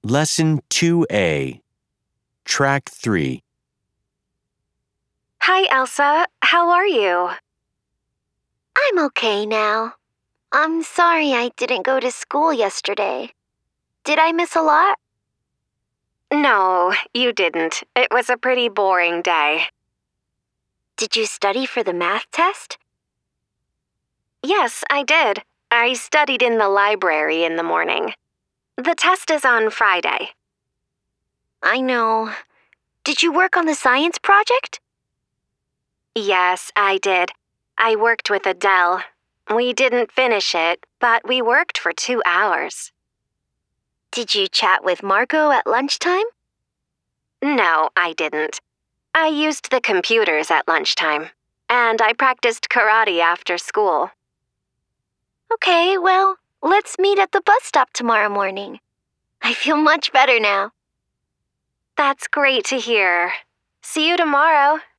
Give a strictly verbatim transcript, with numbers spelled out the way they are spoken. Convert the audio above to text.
Lesson two A, Track three. Hi, Elsa. How are you? I'm okay now. I'm sorry I didn't go to school yesterday. Did I miss a lot? No, you didn't. It was a pretty boring day. Did you study for the math test? Yes, I did. I studied in the library in the morning. The test is on Friday. I know. Did you work on the science project? Yes, I did. I worked with Adele. We didn't finish it, but we worked for two hours. Did you chat with Marco at lunchtime? No, I didn't. I used the computers at lunchtime, and I practiced karate after school. Okay, well, let's meet at the bus stop tomorrow morning. I feel much better now. That's great to hear. See you tomorrow.